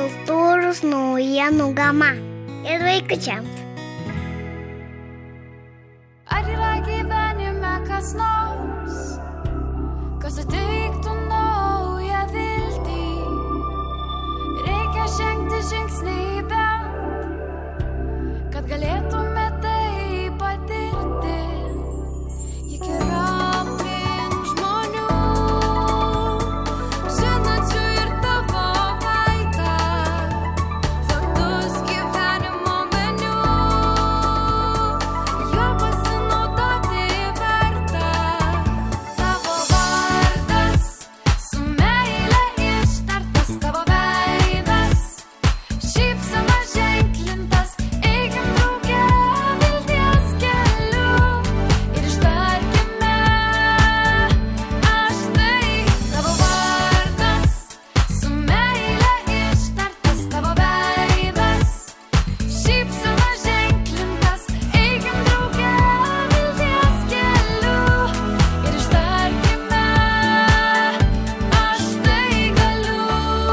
kultūros naujienų gama ir vaikučiams. Ar yra gyvenime kas nors, kas suteiktų naują viltį? Reikia žengti žingsnį bent, kad galėtume tai patirti. Juk yra aplink žmonių, žinančių ir tavo veidą, slaptus gyvenimo meniu. Juo pasinaudoti verta. Tavo vardas su meile ištartas, tavo veidas šypsena ženklintas. Eikim drauge vilties keliu ir ištarkime aš tai. Tavo vardas su meile ištartas, tavo veidas šypsena ženklintas. Eikim drauge vilties keliu ir ištarkime aš tai galiu.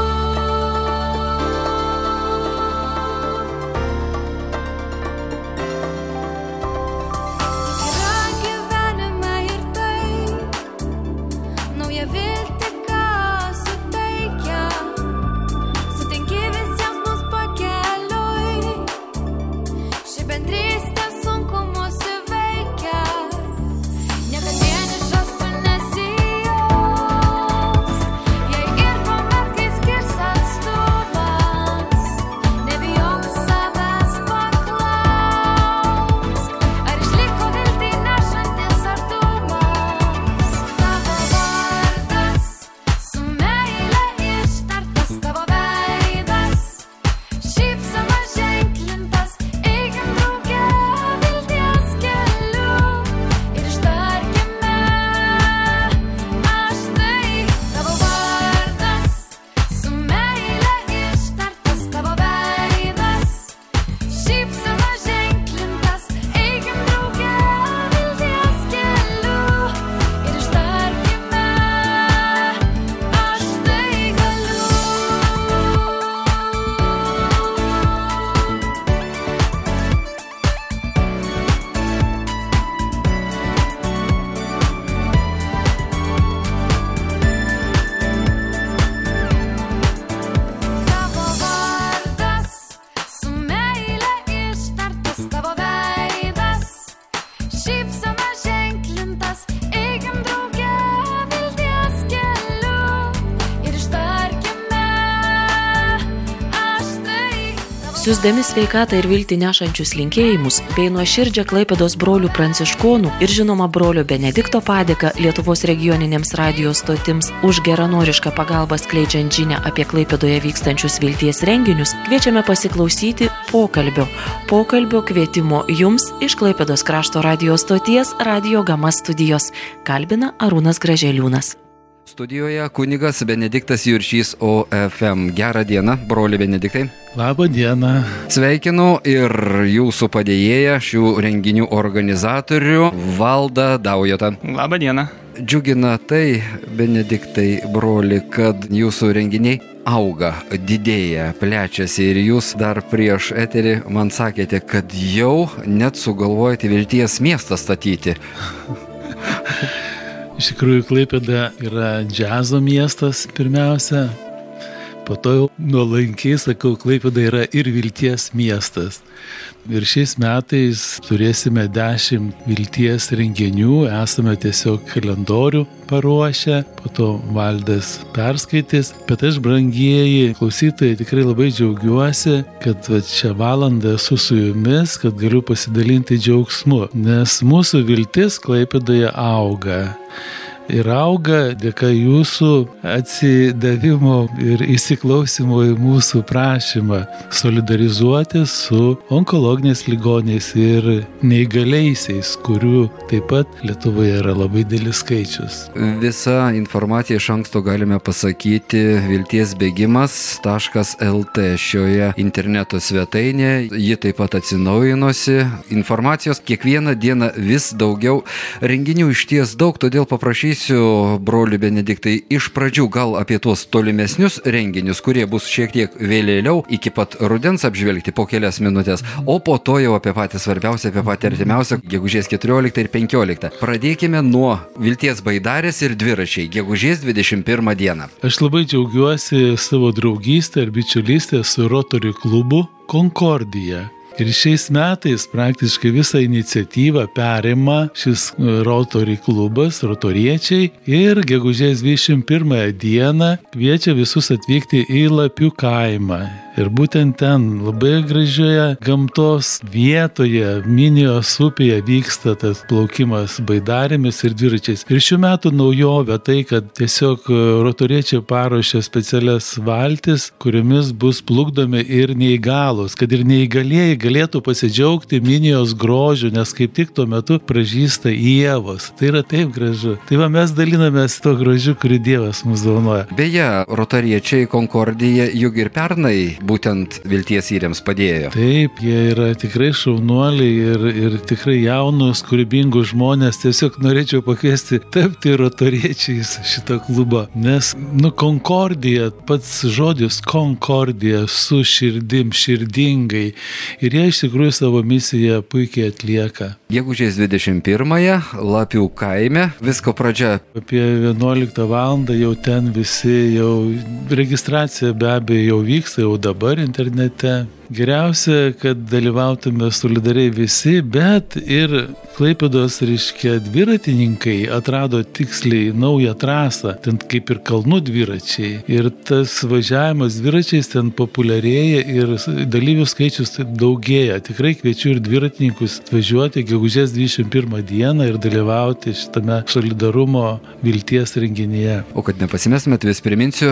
Yra gyvenime ir tai, nauja viltį ką suteikia. Sutinki visiems mus pakeliui, ši bendrystė sunkumus įveikia. Niekad vienišas tu nesijaus, jei ir tuomet, kai skirs atstumas, nebijok savęs paklausk, ar išliko viltį nešantis artumas. Tavo vardas su meile ištartas, tavo veidas šypsena ženklintas. Eikim drauge vilties keliu ir ištarkime aš tai. Tavo vardas su meile ištartas, tavo veidas šypsena ženklintas. Eikim drauge vilties keliu ir ištarkime aš tai galiu. Tavo vardas su meile ištartas, tavo veidas šypsena ženklintas. Eikim drauge vilties keliu ir ištarkime aš tai. Siųsdami sveikatą ir viltį nešančius linkėjimus bei nuoširdžią Klaipėdos brolių pranciškonų ir žinoma brolio Benedikto padėką Lietuvos regioninėms radijo stotims už geranorišką pagalbą skleidžiant žinią apie Klaipėdoje vykstančius vilties renginius, kviečiame pasiklausyti pokalbio kvietimo jums iš Klaipėdos krašto radijo stoties Radio Gama studijos. Kalbina Arūnas Graželiūnas. Studijoje kunigas Benediktas Juršys OFM. Gerą dieną, broli Benediktai. Labą dieną. Sveikinu ir jūsų padėjėją, šių renginių organizatorių Valdą Daujotą. Labą dieną. Džiugina tai, Benediktai, broli, kad jūsų renginiai auga, didėja, plečiasi ir jūs dar prieš eterį man sakėte, kad jau net sugalvojate vilties miestą statyti. Iš tikrųjų, Klaipėda yra džiazo miestas pirmiausia, po to jau nuolankiai sakau, Klaipėda yra ir vilties miestas. Ir šiais metais turėsime 10 vilties renginių, esame tiesiog kalendorių paruošę, po to Valdas perskaitys. Bet aš, brangieji klausytojai, tikrai labai džiaugiuosi, kad šią valandą esu su jumis, kad galiu pasidalinti džiaugsmu, nes mūsų viltis Klaipėdoje auga. Ir auga dėka jūsų atsidavimo ir įsiklausimo į mūsų prašymą solidarizuoti su onkologinės ligoniais ir neįgaliaisiais, kurių taip pat Lietuvoje yra labai didelis skaičius. Visą informaciją iš anksto galime pasakyti viltiesbėgimas.lt šioje interneto svetainėje. Ji taip pat atsinaujinosi. Informacijos kiekvieną dieną vis daugiau. Renginių išties daug, todėl paprašysiu paprašysiu, broli Benediktai, iš pradžių gal apie tuos tolimesnius renginius, kurie bus šiek tiek vėliau, iki pat rudens apžvelgti po kelias minutės, o po to jau apie patį svarbiausią, apie patį artimiausią, gegužės 14 ir 15. Pradėkime nuo Vilties baidarės ir dviračiai, gegužės 21 dieną. Aš labai džiaugiuosi savo draugystę ir bičiulystę su Rotary klubu Konkordija. Ir šiais metais praktiškai visą iniciatyvą perima šis Rotary klubas, rotoriečiai, ir gegužės 21 dieną kviečia visus atvykti į Lapių kaimą. Ir būtent ten labai gražioje gamtos vietoje, Minijos upėje vyksta tas plaukimas baidarėmis ir dviračiais. Ir šių metų naujovė tai, kad tiesiog rotoriečiai paruošė specialias valtis, kuriomis bus plukdomi ir neįgalūs, kad ir neįgalieji galėtų pasidžiaugti Minijos grožiu, nes kaip tik tuo metu pražysta ievos. Tai yra taip gražu. Tai va, mes dalinamės tuo grožiu, kurį Dievas mums dovanoja. Beje, rotariečiai Konkordija juk ir pernai būtent Vilties įrėms padėjo. Taip, jie yra tikrai šaunuoliai ir tikrai jaunus, kūrybingus žmonės. Tiesiog norėčiau pakviesti tapti rotariečiais šito klubo. Nes, Konkordija, pats žodis Konkordija, su širdim, širdingai. Ir jie iš tikrųjų savo misiją puikiai atlieka. Gegužės 21-ąją Lapių kaime, visko pradžia. Apie 11 valandą jau ten visi, jau registracija be abejo jau vyksta, jau dabar internete. Geriausia, kad dalyvautume solidariai visi, bet ir Klaipėdos, dviratininkai atrado tiksliai naują trasą, ten kaip ir kalnų dviračiai. Ir tas važiavimas dviračiais ten populiarėja ir dalyvių skaičius daugėja. Tikrai kviečiu ir dviratininkus važiuoti gegužės 21 dieną ir dalyvauti šitame solidarumo Vilties renginyje. O kad nepasimestumėt, vis priminsiu,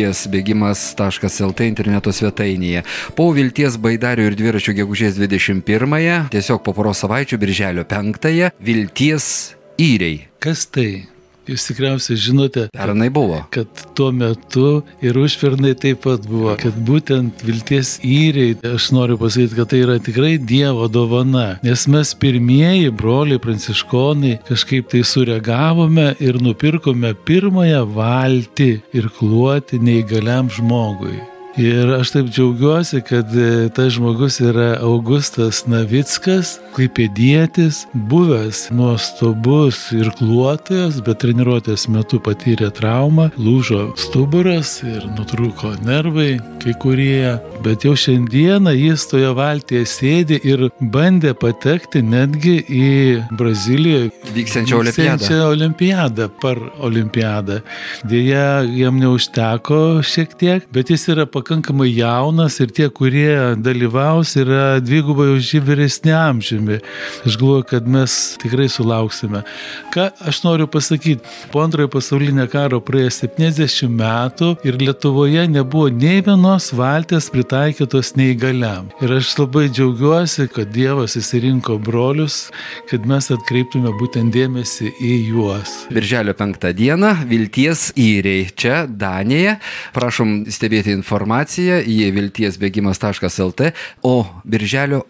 viltiesbėgimas.lt interneto svetainėje. Po Vilties baidarių ir dviračių gegužės 21-ąją, tiesiog po poros savaičių birželio 5-ąją, Vilties įriai. Kas tai? Jūs tikriausiai žinote, pernai buvo, kad tuo metu ir užpernai taip pat buvo, kad būtent Vilties įriai, aš noriu pasakyti, kad tai yra tikrai Dievo dovana, nes mes pirmieji broliai pranciškonai kažkaip tai sureagavome ir nupirkome pirmąją valtį irkluoti neįgaliam žmogui. Ir aš taip džiaugiuosi, kad tas žmogus yra Augustas Navickas, klaipėdietis, buvęs nuostabus irkluotojas, bet treniruotės metu patyrė traumą, lūžo stuburas ir nutrūko nervai kai kurie. Bet jau šiandieną jis toje valtyje sėdi ir bandė patekti netgi į Brazilijoje vyksiančią olimpiadą, Paralimpiadą. Deja, jam neužteko šiek tiek, bet jis yra pakankamai jaunas ir tie, kurie dalyvaus, yra dvigubai už jį vyresni amžiumi. Aš galvoju, kad mes tikrai sulauksime. Ką aš noriu pasakyti, po antrojo pasaulinio karo praėjo 70 metų ir Lietuvoje nebuvo nei vienos valties pritaikytos neįgaliam. Ir aš labai džiaugiuosi, kad Dievas įsirinko brolius, kad mes atkreiptume būtent dėmesį į juos. Birželio 5 dieną Vilties įriai, čia Danija. Prašom stebėti informaciją į viltiesbėgimas.lt, o birželio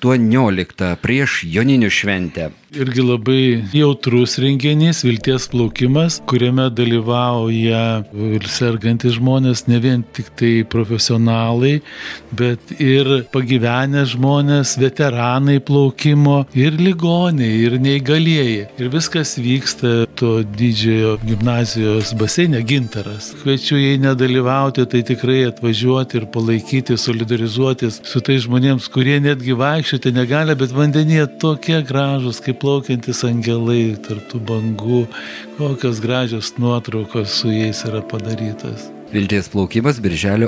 18 prieš Joninių šventę. Irgi labai jautrus renginys, Vilties plaukimas, kuriame dalyvauja ir sergantys žmonės, ne vien tik tai profesionalai, bet ir pagyvenę žmonės, veteranai plaukimo, ir ligoniai, ir neįgalieji. Ir viskas vyksta to didžiojo gimnazijos baseine Gintaras. Kviečiu jai nedalyvauti, tai tikrai atvažiuoti ir palaikyti, solidarizuotis su tais žmonėms, kurie netgi vaikščioti negali, bet vandenyje tokie gražus, kaip plaukiantis angelai tarp tų bangų, kokios gražios nuotraukos su jais yra padarytas. Vilties plaukimas birželio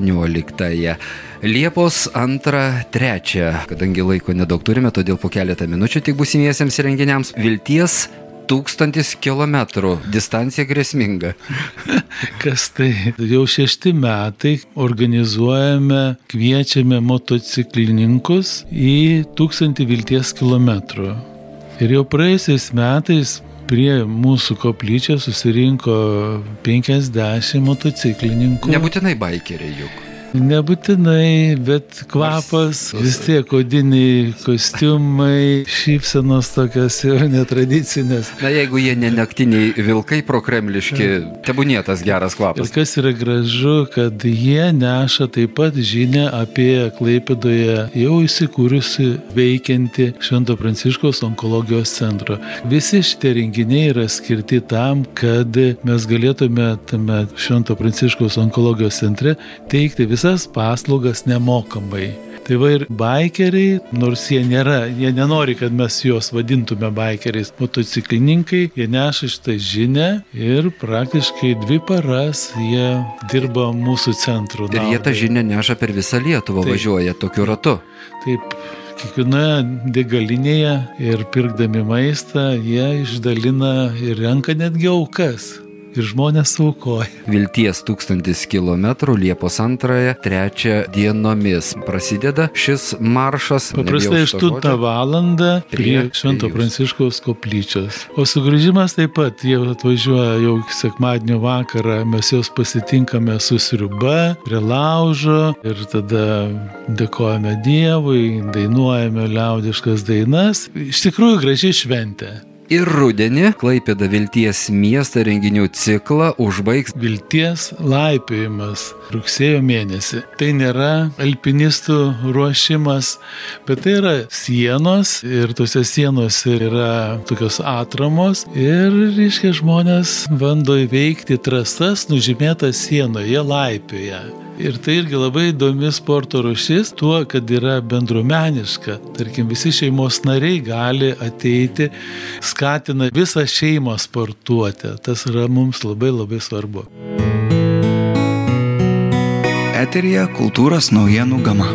18. Liepos 2-3, kadangi laiko nedaug turime, todėl po keletą minučių tik būsimiesiems renginiams. Vilties 1000 kilometrų, distancija grėsminga. Kas tai? Jau 6 metai organizuojame, kviečiame motociklininkus į 1000 Vilties kilometrų. Ir jau praėjusiais metais prie mūsų koplyčios susirinko 50 motociklininkų. Nebūtinai baikeriai juk. Nebūtinai, bet kvapas, vis tiek odiniai kostiumai, šypsenos tokios jau netradicinės. Na, jeigu jie ne naktiniai vilkai prokremliški, tebūnie tas geras Ir kvapas. kas yra gražu, kad jie neša taip pat žinią apie Klaipėdoje jau įsikūrusi veikianti Švento Pranciškaus onkologijos centro. Visi šitie renginiai yra skirti tam, kad mes galėtume tame Švento Pranciškaus onkologijos centre teikti visas paslaugas nemokamai. Tai va ir baikeriai, nors jie nenori, kad mes juos vadintume baikeriais, motociklininkai, jie neša šitą žinią ir praktiškai 2 paras jie dirba mūsų centro. Ir jie tą žinią neša per visą Lietuvą, važiuoja tokiu ratu. Taip, kiekvienoje degalinėje ir pirkdami maistą, jie išdalina ir renka netgi aukas. Ir žmonės aukoja. Vilties 1000 km Liepos 2-3 dienomis prasideda šis maršas. Paprastai 8 valandą prie Švento Pranciškaus koplyčios. O sugrįžimas taip pat, jie atvažiuoja jau sekmadienio vakarą, mes juos pasitinkame su sriuba, prie laužo ir tada dėkojame Dievui, dainuojame liaudiškas dainas. Iš tikrųjų graži šventė. Ir rudenį Klaipėda Vilties miestą renginių ciklą užbaigs Vilties laipiojimas rugsėjo mėnesį. Tai nėra alpinistų ruošimas, bet tai yra sienos ir tose sienose yra tokios atramos ir, reiškia, žmonės bando įveikti trasas nužymėtas sienoje, jie laipioja. Ir tai irgi labai įdomi sporto rūšis tuo, kad yra bendruomeniška. Tarkim, visi šeimos nariai gali ateiti, skatina visą šeimą sportuoti. Tas yra mums labai labai svarbu. Eteryje kultūros naujienų gama.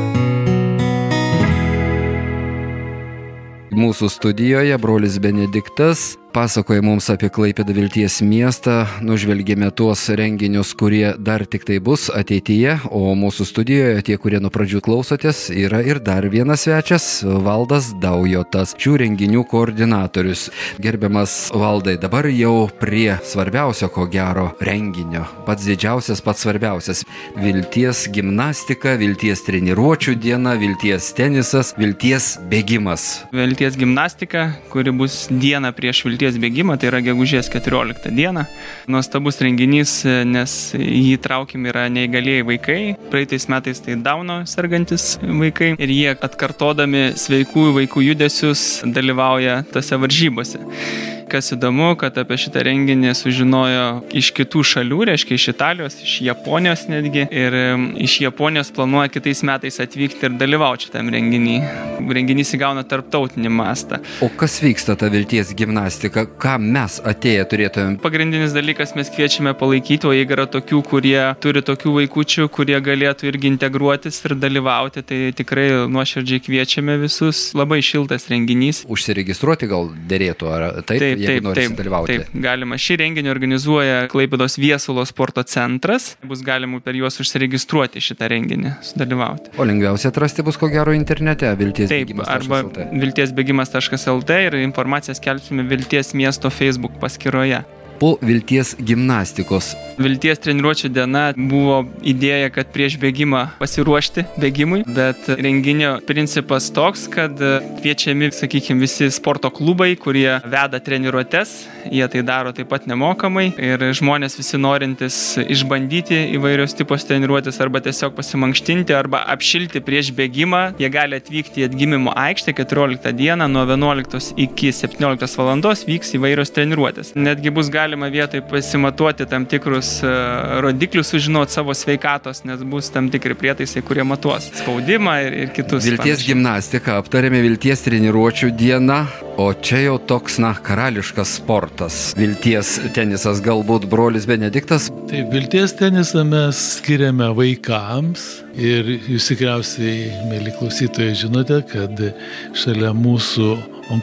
Mūsų studijoje brolis Benediktas pasakoja mums apie Klaipėdą Vilties miestą, nužvelgėme tuos renginius, kurie dar tik tai bus ateityje, o mūsų studijoje tie, kurie nuo pradžių klausotės, yra ir dar vienas svečias, Valdas Daujotas, šių renginių koordinatorius. Gerbiamas Valdai, dabar jau prie svarbiausio, ko gero, renginio, pats didžiausias, pats svarbiausias, Vilties gimnastika, Vilties treniruočių diena, Vilties tenisas, Vilties bėgimas. Vilties gimnastika, kuri bus dieną prieš Vilties bėgimą, tai yra gegužės 14 dieną. Nuostabus renginys, nes jį traukiami yra neįgalieji vaikai. Praeitais metais tai Dauno sergantis vaikai ir jie atkartodami sveikų vaikų judesius dalyvauja tose varžybose. Kas įdomu, kad apie šitą renginį sužinojo iš kitų šalių, reiškia iš Italijos, iš Japonijos netgi. Ir iš Japonijos planuoja kitais metais atvykti ir dalyvauti šitam renginį. Renginys įgauna tarptautinį mastą. O kas vyksta ta Vilties gimnastika? Ką mes atėję turėtumėm? Pagrindinis dalykas, mes kviečiame palaikyti, o jeigu yra tokių, kurie turi tokių vaikučių, kurie galėtų irgi integruotis ir dalyvauti, tai tikrai nuoširdžiai kviečiame visus. Labai šiltas renginys. Užsiregistruoti gal derėtų, ar taip? Taip, galima. Šį renginį organizuoja Klaipėdos Viesulo sporto centras. Bus galima per juos užsiregistruoti šitą renginį, sudalyvauti. O lengviausia atrasti bus ko gero internete viltiesbėgimas.lt. Arba viltiesbėgimas.lt ir informaciją skelbsime Vilties miesto Facebook paskyroje. Po Vilties gimnastikos. Vilties treniruočių diena buvo idėja, kad prieš bėgimą pasiruošti bėgimui, bet renginio principas toks, kad kviečiami, sakykime, visi sporto klubai, kurie veda treniruotes, jie tai daro taip pat nemokamai ir žmonės visi norintys išbandyti įvairios tipos treniruotis arba tiesiog pasimankštinti arba apšilti prieš bėgimą, jie gali atvykti į atgimimo aikštę 14 dieną nuo 11 iki 17 valandos vyks įvairios treniruotės. Netgi bus galima vietoj pasimatuoti tam tikrus rodiklius, sužinoti savo sveikatos, nes bus tam tikri prietaisai, kurie matuos spaudimą ir kitus. Vilties gimnastika, aptarėme Vilties treniruočių dieną, o čia jau toks, karališkas sportas. Vilties tenisas, galbūt brolis Benediktas. Taip, Vilties tenisą mes skiriame vaikams ir jūs tikriausiai, mėly klausytojai, žinote, kad šalia mūsų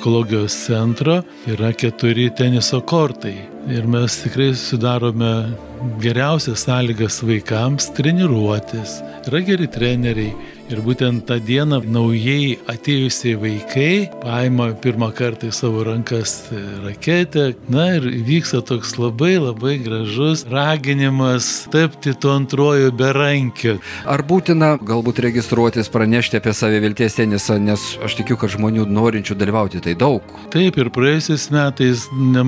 onkologijos centro yra 4 teniso kortai. Ir mes tikrai sudarome geriausias sąlygas vaikams treniruotis, yra geri treneriai. Ir būtent tą dieną naujai atėjusiai vaikai paima pirmą kartą į savo rankas raketę. Na ir vyksta toks labai labai gražus raginimas tapti tuo antruoju berankiu. Ar būtina galbūt registruotis, pranešti apie savivilties tenisą, nes aš tikiu, kad žmonių norinčių dalyvauti tai daug. Taip, ir praėjusiais metais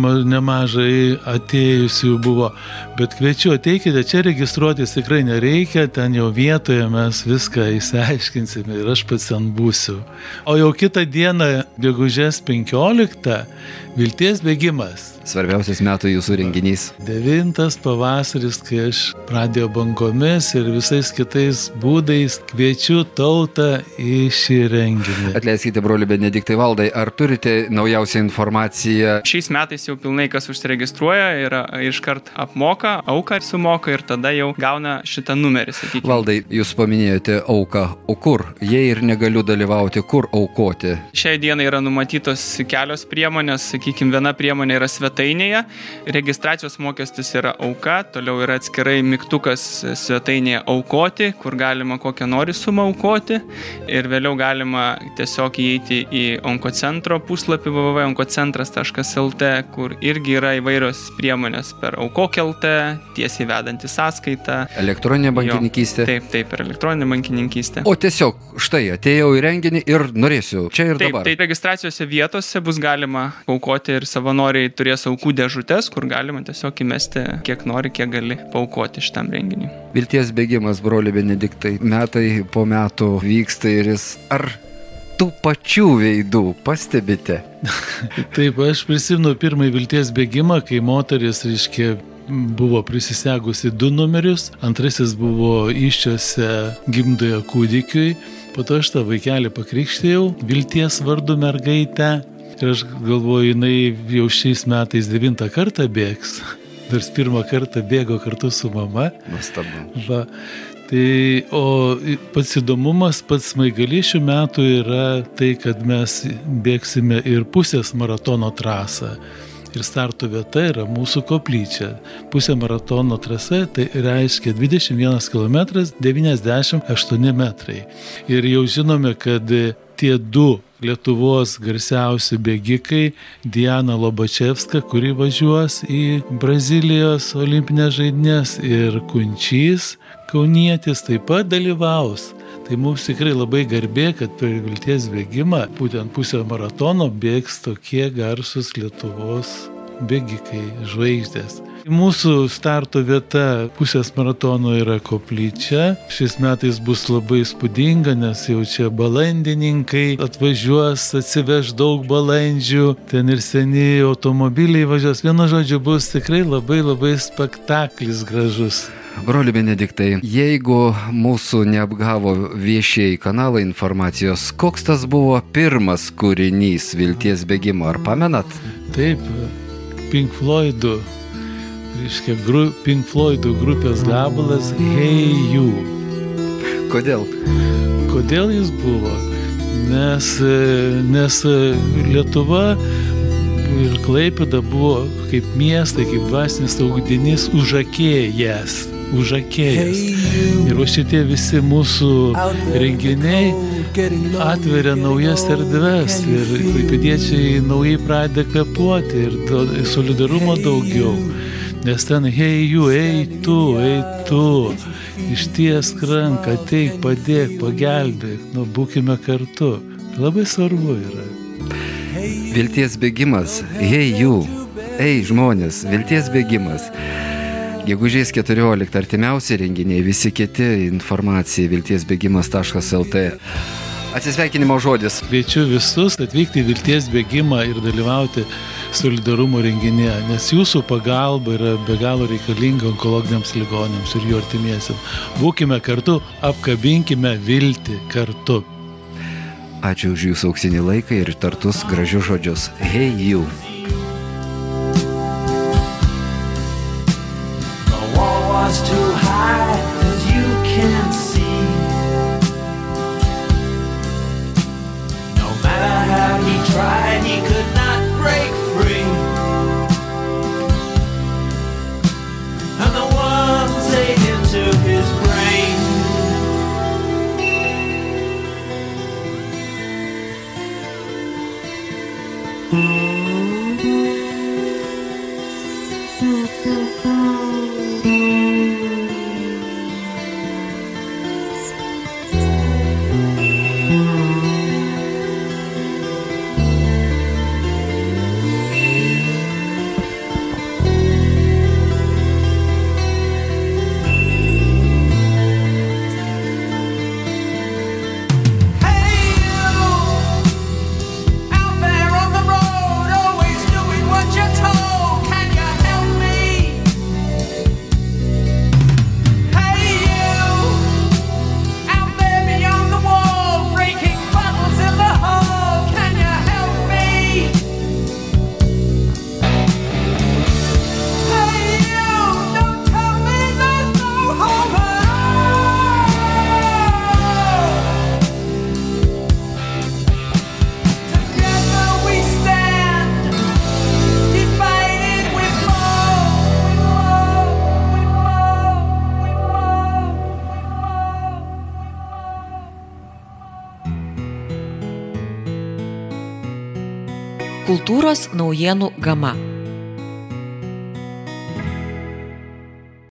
nemažai atėjusių buvo, bet kviečiu, ateikite, čia registruotis tikrai nereikia, ten jau vietoje mes viską aiškinsime ir aš pats ten būsiu. O jau kitą dieną, gegužės 15, vilties bėgimas. Svarbiausias metų jūsų renginys. 9 pavasaris, kai aš pradėjau bangomis ir visais kitais būdais kviečiu tautą į šį renginį. Atleiskite, broli Benediktai Valdai, ar turite naujausią informaciją? Šiais metais jau pilnai kas užsiregistruoja ir iškart apmoka, auką sumoka ir tada jau gauna šitą numerį, sakykime. Valdai, jūs paminėjote auką, o kur? Jei ir negaliu dalyvauti, kur aukoti? Šiai dienai yra numatytos kelios priemonės, sakykime, viena priemonė yra svetainėje, registracijos mokestis yra auka, toliau yra atskirai mygtukas svetainėje aukoti, kur galima kokią nori sumą aukoti ir vėliau galima tiesiog įeiti į onkocentro puslapį www.onkocentras.lt, kur irgi yra įvairios priemonės per aukok.lt, tiesiai vedantį sąskaitą. Elektroninė bankininkystė? Taip, per elektroninę bankininkystę. O tiesiog, štai, atėjau į renginį ir norėsiu čia ir dabar. Taip, registracijose vietose bus galima aukoti ir savanoriai turės aukų dėžutės, kur galima tiesiog įmesti kiek nori, kiek gali paaukoti šitam renginiui. Vilties bėgimas, broli Benediktai, metai po metų vyksta ir jis ar tų pačių veidų pastebite? Taip, aš prisimenu pirmąjį vilties bėgimą, kai moteris, buvo prisisegusi 2 numerius, antrasis buvo iščiose gimdoje kūdikiui, po to aš tą vaikelį pakrikštėjau vilties vardu mergaitę ir aš galvoju, jinai jau šiais metais 9 kartą bėgs, nors 1 kartą bėgo kartu su mama. Nuostabu. Va, tai, o pats įdomumas, pats smaigalys šių metų yra tai, kad mes bėgsime ir pusės maratono trasą. Ir starto vieta yra mūsų koplyčia. Pusė maratono trasa tai reiškia 21 km 98 metrai. Ir jau žinome, kad tie 2 Lietuvos garsiausi bėgikai, Diana Lobačevska, kuri važiuos į Brazilijos olimpinės žaidynės, ir Kunčys, kaunietis, taip pat dalyvaus. Tai mums tikrai labai garbė, kad per vilties bėgimą, būtent pusę maratono, bėgs tokie garsus Lietuvos bėgikai, žvaigždės. Mūsų starto vieta pusės maratono yra koplyčia. Šiais metais bus labai įspūdinga, nes jau čia balandininkai atvažiuos, atsiveš daug balandžių, ten ir seni automobiliai važiuos. Vienu žodžiu, bus tikrai labai labai spektaklis gražus. Broli Benediktai, jeigu mūsų neapgavo viešieji kanalai informacijos, koks tas buvo pirmas kūrinys vilties bėgimo, ar pamenat? Taip, Pink Floydų grupės gabalas Hey You. Kodėl? Kodėl jis buvo? Nes Lietuva ir Klaipėda buvo kaip miestai, kaip dvasinis augdinys užakėjęs. Ir šitie visi mūsų renginiai atveria naujas erdves ir klaipėdiečiai naujai pradeda kvėpuoti ir solidarumo daugiau. Nes ten hey you, ei tu, ištiesk ranką, ateik, padėk, pagelbėk, būkime kartu. Labai svarbu yra. Vilties bėgimas, hey you, ei žmonės, vilties bėgimas. Gegužės 14 artimiausi renginiai, visi kiti informacija viltiesbėgimas.lt. Atsisveikinimo žodis. Kviečiu visus atvykti į vilties bėgimą ir dalyvauti solidarumo renginėje, nes jūsų pagalba yra be galo reikalinga onkologiniams ligoniams ir jų artimiesiams. Būkime kartu, apkabinkime viltį kartu. Ačiū už jūsų auksinį laiką ir tartus gražius žodžius. Hey you. Too high as you can't see. No matter how he tried, he could not break free. And the Kultūros naujienų gama.